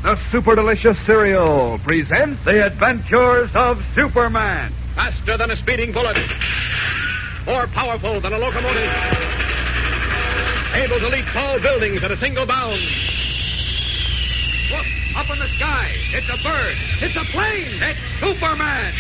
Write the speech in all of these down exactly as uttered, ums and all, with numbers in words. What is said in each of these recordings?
the Super Delicious Cereal presents The Adventures of Superman. Faster than a speeding bullet. More powerful than a locomotive. Able to leap tall buildings at a single bound. Look, up in the sky. It's a bird. It's a plane. It's Superman.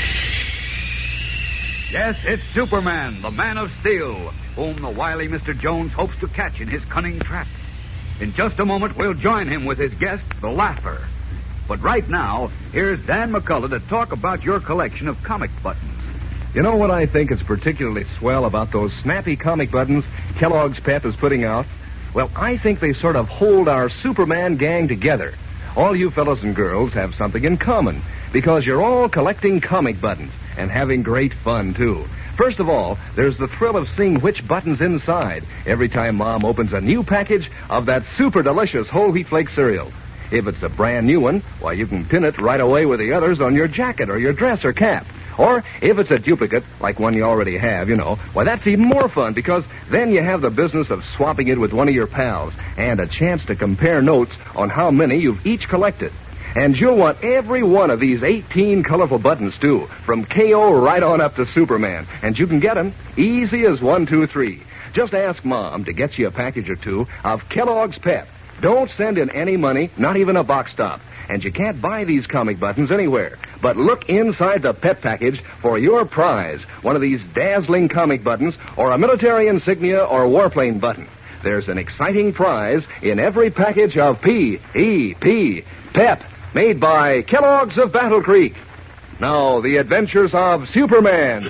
Yes, it's Superman, the Man of Steel, whom the wily Mister Jones hopes to catch in his cunning trap. In just a moment, we'll join him with his guest, the Laugher. But right now, here's Dan McCullough to talk about your collection of comic buttons. You know what I think is particularly swell about those snappy comic buttons Kellogg's Pep is putting out? Well, I think they sort of hold our Superman gang together. All you fellows and girls have something in common, because you're all collecting comic buttons and having great fun, too. First of all, there's the thrill of seeing which button's inside every time Mom opens a new package of that super delicious whole wheat flake cereal. If it's a brand new one, why, you can pin it right away with the others on your jacket or your dress or cap. Or if it's a duplicate, like one you already have, you know, why, that's even more fun, because then you have the business of swapping it with one of your pals and a chance to compare notes on how many you've each collected. And you'll want every one of these eighteen colorful buttons, too, from K O right on up to Superman. And you can get them easy as one, two, three. Just ask Mom to get you a package or two of Kellogg's Pep. Don't send in any money, not even a box stop. And you can't buy these comic buttons anywhere. But look inside the Pep package for your prize, one of these dazzling comic buttons or a military insignia or warplane button. There's an exciting prize in every package of P E P, Pep, made by Kellogg's of Battle Creek. Now, the adventures of Superman.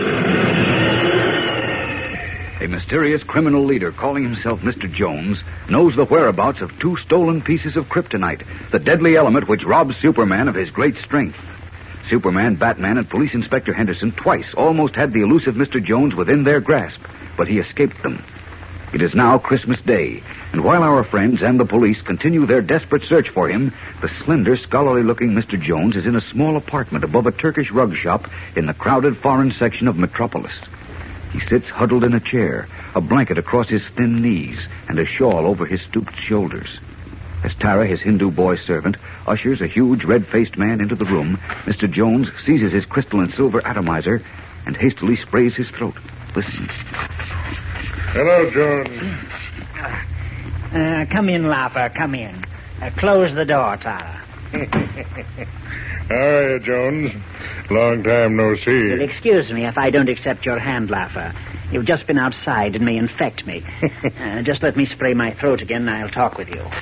A mysterious criminal leader calling himself Mister Jones knows the whereabouts of two stolen pieces of kryptonite, the deadly element which robs Superman of his great strength. Superman, Batman, and Police Inspector Henderson twice almost had the elusive Mister Jones within their grasp, but he escaped them. It is now Christmas Day, and while our friends and the police continue their desperate search for him, the slender, scholarly-looking Mister Jones is in a small apartment above a Turkish rug shop in the crowded foreign section of Metropolis. He sits huddled in a chair, a blanket across his thin knees, and a shawl over his stooped shoulders. As Tara, his Hindu boy servant, ushers a huge red-faced man into the room, Mister Jones seizes his crystal and silver atomizer and hastily sprays his throat. Listen. Hello, Jones. Uh, come in, Laugher, come in. Uh, close the door, Tara. How are you, Jones? Long time no see. You'll excuse me if I don't accept your hand, Laugher. You've just been outside and may infect me. uh, just let me spray my throat again and I'll talk with you.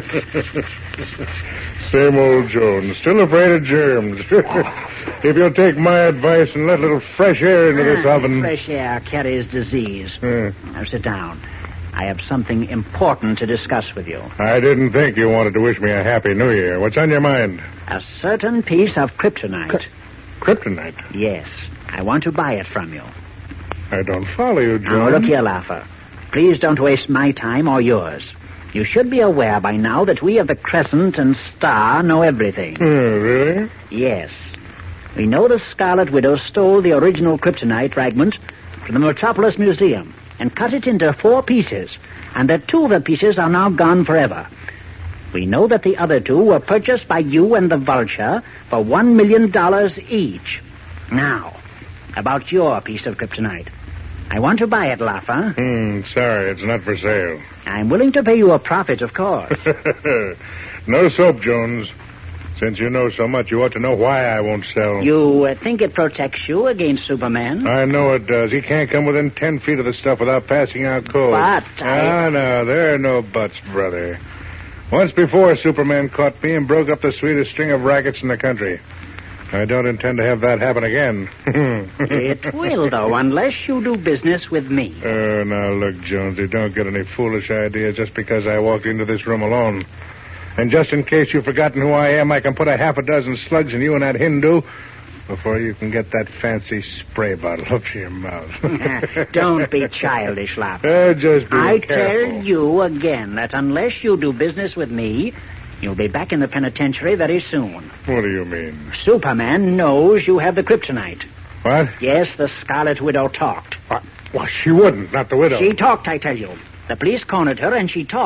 Same old Jones. Still afraid of germs. If you'll take my advice and let a little fresh air into this ah, oven... Fresh air carries disease. Uh, now sit down. I have something important to discuss with you. I didn't think you wanted to wish me a Happy New Year. What's on your mind? A certain piece of kryptonite. K- kryptonite? Yes. I want to buy it from you. I don't follow you, Jones. Now, look here, Laugher. Please don't waste my time or yours. You should be aware by now that we of the Crescent and Star know everything. Uh, really? Yes. We know the Scarlet Widow stole the original kryptonite fragment from the Metropolis Museum and cut it into four pieces, and that two of the pieces are now gone forever. We know that the other two were purchased by you and the Vulture for one million dollars each. Now, about your piece of kryptonite. I want to buy it, Laugher. Hmm, sorry, it's not for sale. I'm willing to pay you a profit, of course. No soap, Jones. Since you know so much, you ought to know why I won't sell. You uh, think it protects you against Superman? I know it does. He can't come within ten feet of the stuff without passing out cold. But I... Ah, no, there are no buts, brother. Once before, Superman caught me and broke up the sweetest string of rackets in the country. I don't intend to have that happen again. It will, though, unless you do business with me. Oh, now, look, Jonesy, don't get any foolish ideas just because I walked into this room alone. And just in case you've forgotten who I am, I can put a half a dozen slugs in you and that Hindu before you can get that fancy spray bottle up to your mouth. Don't be childish, Laugher. Uh, just be I careful. tell you again that unless you do business with me, you'll be back in the penitentiary very soon. What do you mean? Superman knows you have the kryptonite. What? Yes, the Scarlet Widow talked. What? Well, she wouldn't, not the widow. She talked, I tell you. The police cornered her and she talked.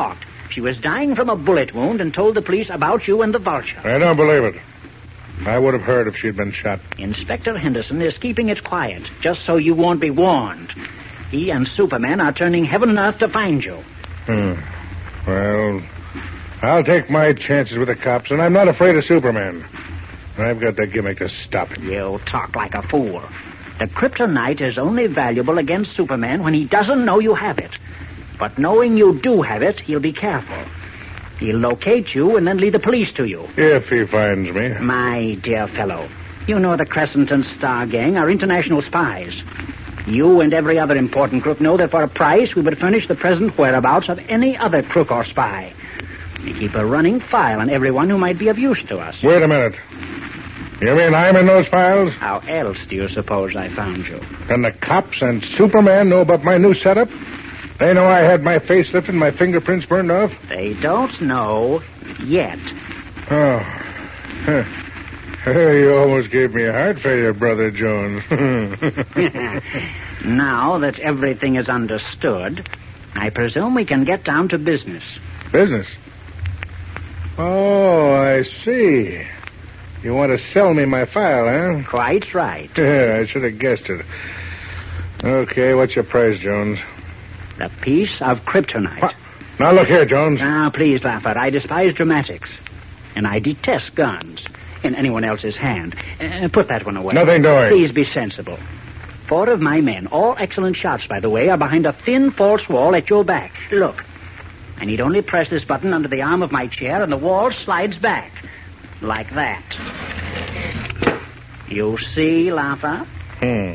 She was dying from a bullet wound and told the police about you and the Vulture. I don't believe it. I would have heard if she'd been shot. Inspector Henderson is keeping it quiet, just so you won't be warned. He and Superman are turning heaven and earth to find you. Hmm. Well, I'll take my chances with the cops, and I'm not afraid of Superman. I've got the gimmick to stop him. You talk like a fool. The kryptonite is only valuable against Superman when he doesn't know you have it. But knowing you do have it, he'll be careful. He'll locate you and then lead the police to you. If he finds me. My dear fellow, you know the Crescent and Star Gang are international spies. You and every other important crook know that for a price we would furnish the present whereabouts of any other crook or spy. We keep a running file on everyone who might be of use to us. Wait a minute. You mean I'm in those files? How else do you suppose I found you? And the cops and Superman know about my new setup? They know I had my face lifted and my fingerprints burned off? They don't know yet. Oh. Huh. You almost gave me a heart failure, Brother Jones. Now that everything is understood, I presume we can get down to business. Business? Oh, I see. You want to sell me my file, huh? Quite right. Yeah, I should have guessed it. Okay, what's your price, Jones? The piece of kryptonite. What? Now, look here, Jones. Now, please, Laffer. I despise dramatics. And I detest guns in anyone else's hand. Uh, put that one away. Nothing doing. Please be sensible. Four of my men, all excellent shots, by the way, are behind a thin, false wall at your back. Look. I need only press this button under the arm of my chair, and the wall slides back. Like that. You see, Laffer? Hmm.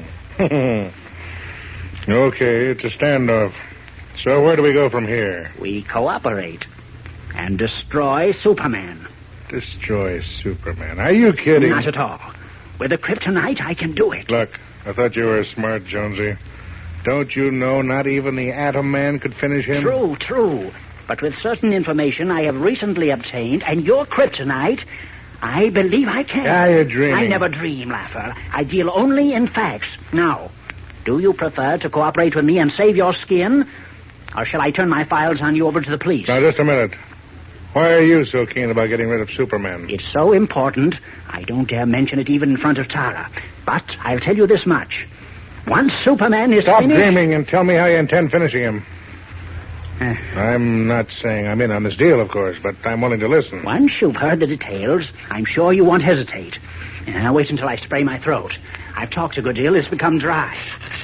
Okay, it's a standoff. So where do we go from here? We cooperate and destroy Superman. Destroy Superman? Are you kidding? Not at all. With the kryptonite, I can do it. Look, I thought you were smart, Jonesy. Don't you know not even the Atom Man could finish him? True, true. But with certain information I have recently obtained and your kryptonite, I believe I can. Ah, you're dreaming. I never dream, Laffer. I deal only in facts. Now, do you prefer to cooperate with me and save your skin? Or shall I turn my files on you over to the police? Now, just a minute. Why are you so keen about getting rid of Superman? It's so important, I don't dare mention it even in front of Tara. But I'll tell you this much. Once Superman is Stop finished... dreaming and tell me how you intend finishing him. Uh, I'm not saying I'm in on this deal, of course, but I'm willing to listen. Once you've heard the details, I'm sure you won't hesitate. Now, wait until I spray my throat. I've talked a good deal. It's become dry.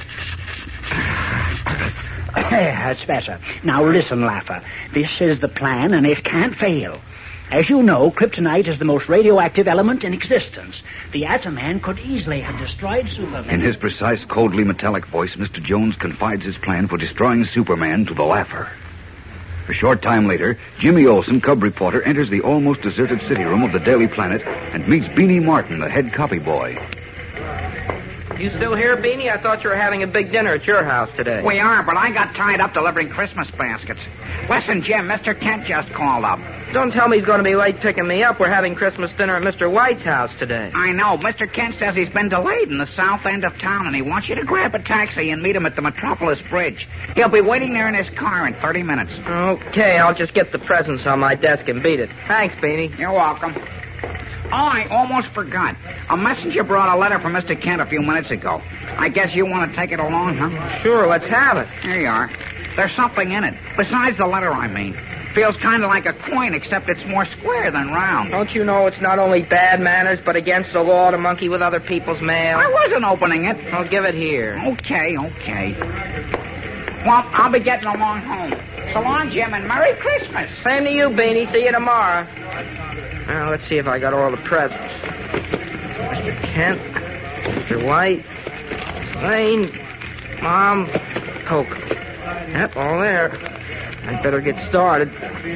That's better. Now, listen, Laffer. This is the plan, and it can't fail. As you know, kryptonite is the most radioactive element in existence. The Atom Man could easily have destroyed Superman. In his precise, coldly metallic voice, Mister Jones confides his plan for destroying Superman to the Laffer. A short time later, Jimmy Olsen, cub reporter, enters the almost deserted city room of the Daily Planet and meets Beanie Martin, the head copy boy. You still here, Beanie? I thought you were having a big dinner at your house today. We are, but I got tied up delivering Christmas baskets. Listen, Jim, Mister Kent just called up. Don't tell me he's going to be late picking me up. We're having Christmas dinner at Mister White's house today. I know. Mister Kent says he's been delayed in the south end of town, and he wants you to grab a taxi and meet him at the Metropolis Bridge. He'll be waiting there in his car in thirty minutes. Okay, I'll just get the presents on my desk and beat it. Thanks, Beanie. You're welcome. Oh, I almost forgot. A messenger brought a letter from Mister Kent a few minutes ago. I guess you want to take it along, huh? Sure, let's have it. Here you are. There's something in it. Besides the letter, I mean. Feels kind of like a coin, except it's more square than round. Don't you know it's not only bad manners, but against the law to monkey with other people's mail? I wasn't opening it. I'll give it here. Okay, okay. Well, I'll be getting along home. So long, Jim, and Merry Christmas. Same to you, Beanie. See you tomorrow. Now, let's see if I got all the presents. Mister Kent, Mister White, Lane, Mom, Coke. Yep, all there. I'd better get started.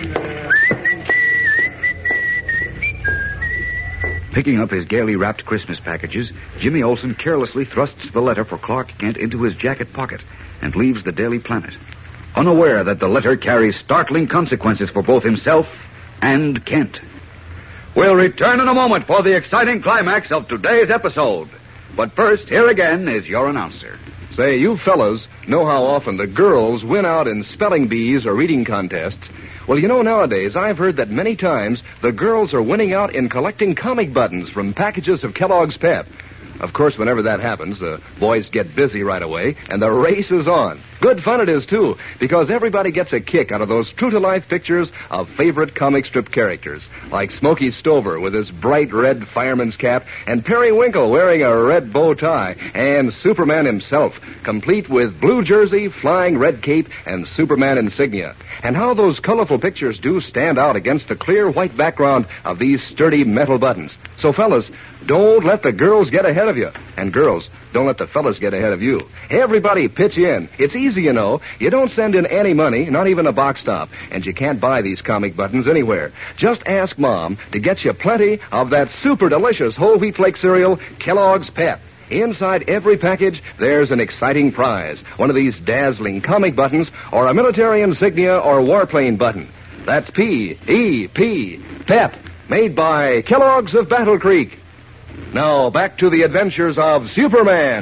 Picking up his gaily wrapped Christmas packages, Jimmy Olsen carelessly thrusts the letter for Clark Kent into his jacket pocket and leaves the Daily Planet, unaware that the letter carries startling consequences for both himself and Kent. We'll return in a moment for the exciting climax of today's episode. But first, here again is your announcer. Say, you fellas know how often the girls win out in spelling bees or reading contests Well, you know, nowadays, I've heard that many times the girls are winning out in collecting comic buttons from packages of Kellogg's Pep. Of course, whenever that happens, the boys get busy right away, and the race is on. Good fun it is, too, because everybody gets a kick out of those true-to-life pictures of favorite comic strip characters, like Smokey Stover with his bright red fireman's cap, and Periwinkle wearing a red bow tie, and Superman himself, complete with blue jersey, flying red cape, and Superman insignia. And how those colorful pictures do stand out against the clear white background of these sturdy metal buttons. So, fellas, don't let the girls get ahead of you. And girls, don't let the fellas get ahead of you. Everybody pitch in. It's easy, you know. You don't send in any money, not even a box top. And you can't buy these comic buttons anywhere. Just ask Mom to get you plenty of that super delicious whole wheat flake cereal, Kellogg's Pep. Inside every package, there's an exciting prize. One of these dazzling comic buttons, or a military insignia or warplane button. That's P E P, Pep, made by Kellogg's of Battle Creek. Now, back to the adventures of Superman.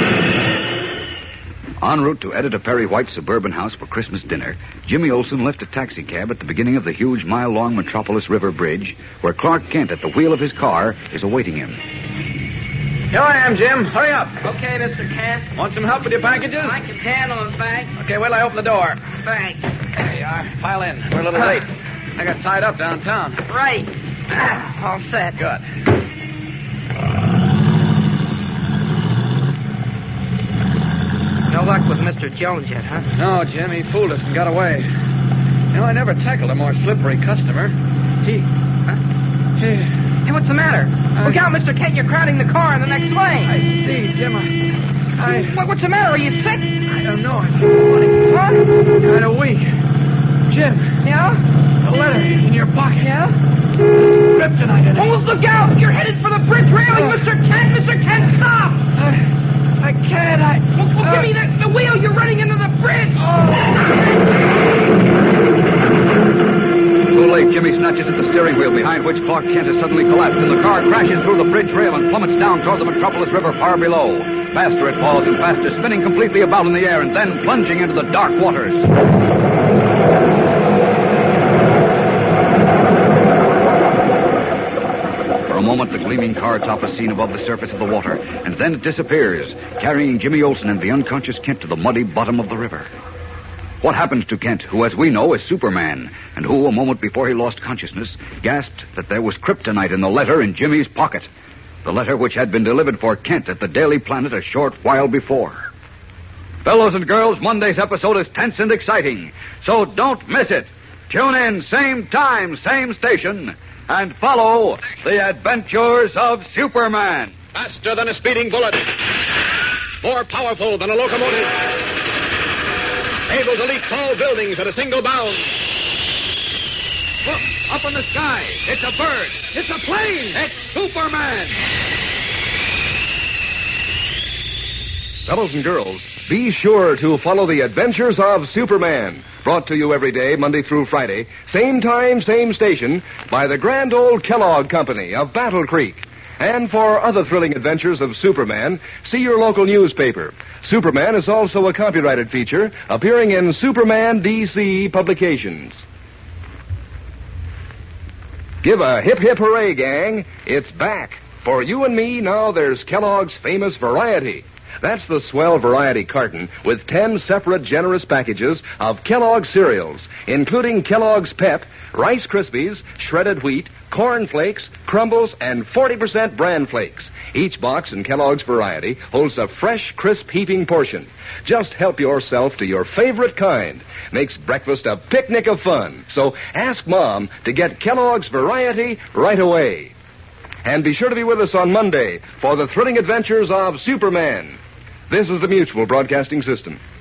En route to Editor Perry White's suburban house for Christmas dinner, Jimmy Olsen left a taxicab at the beginning of the huge mile-long Metropolis River Bridge, where Clark Kent, at the wheel of his car, is awaiting him. Here I am, Jim. Hurry up. Okay, Mister Kent. Want some help with your packages? I can handle them, thanks. Okay, wait till I open the door. Thanks. There you are. Pile in. We're a little late. I got tied up downtown. Right. All set. Good. No luck with Mister Jones yet, huh? No, Jim, he fooled us and got away. You know, I never tackled a more slippery customer. He... Huh? He... Hey, what's the matter? I... Look out, Mister Kent, you're crowding the car in the next lane. I see, Jim. I... I... What, what's the matter? Are you sick? I don't know. I feel funny. What? Kind of weak. Jim. Yeah? The letter in your pocket. Yeah? Kryptonite in it. Oh, look out! You're headed for the bridge railing, Oh. Mister Kent! Mister Kent, stop! I... I can't. I... Well, well, uh, give me the, the wheel. You're running into the bridge. Too late, Jimmy snatches at the steering wheel, behind which Clark Kent has suddenly collapsed, and the car crashes through the bridge rail and plummets down toward the Metropolis River far below. Faster it falls and faster, spinning completely about in the air and then plunging into the dark waters. For a moment, the gleaming car top is seen above the surface of the water, and then it disappears, carrying Jimmy Olsen and the unconscious Kent to the muddy bottom of the river. What happens to Kent, who, as we know, is Superman, and who, a moment before he lost consciousness, gasped that there was kryptonite in the letter in Jimmy's pocket, the letter which had been delivered for Kent at the Daily Planet a short while before? Fellows and girls, Monday's episode is tense and exciting, so don't miss it. Tune in, same time, same station, and follow the adventures of Superman. Faster than a speeding bullet. More powerful than a locomotive. Able to leap tall buildings at a single bound. Look, up in the sky. It's a bird. It's a plane. It's Superman. Fellows and girls, be sure to follow the adventures of Superman. Brought to you every day, Monday through Friday, same time, same station, by the grand old Kellogg Company of Battle Creek. And for other thrilling adventures of Superman, see your local newspaper. Superman is also a copyrighted feature appearing in Superman D C publications. Give a hip hip hooray, gang. It's back. For you and me, now there's Kellogg's famous variety. That's the swell variety carton with ten separate generous packages of Kellogg's cereals, including Kellogg's Pep, Rice Krispies, shredded wheat, Corn Flakes, Crumbles, and forty percent bran flakes. Each box in Kellogg's variety holds a fresh, crisp, heaping portion. Just help yourself to your favorite kind. Makes breakfast a picnic of fun. So ask Mom to get Kellogg's variety right away. And be sure to be with us on Monday for the thrilling adventures of Superman. This is the Mutual Broadcasting System.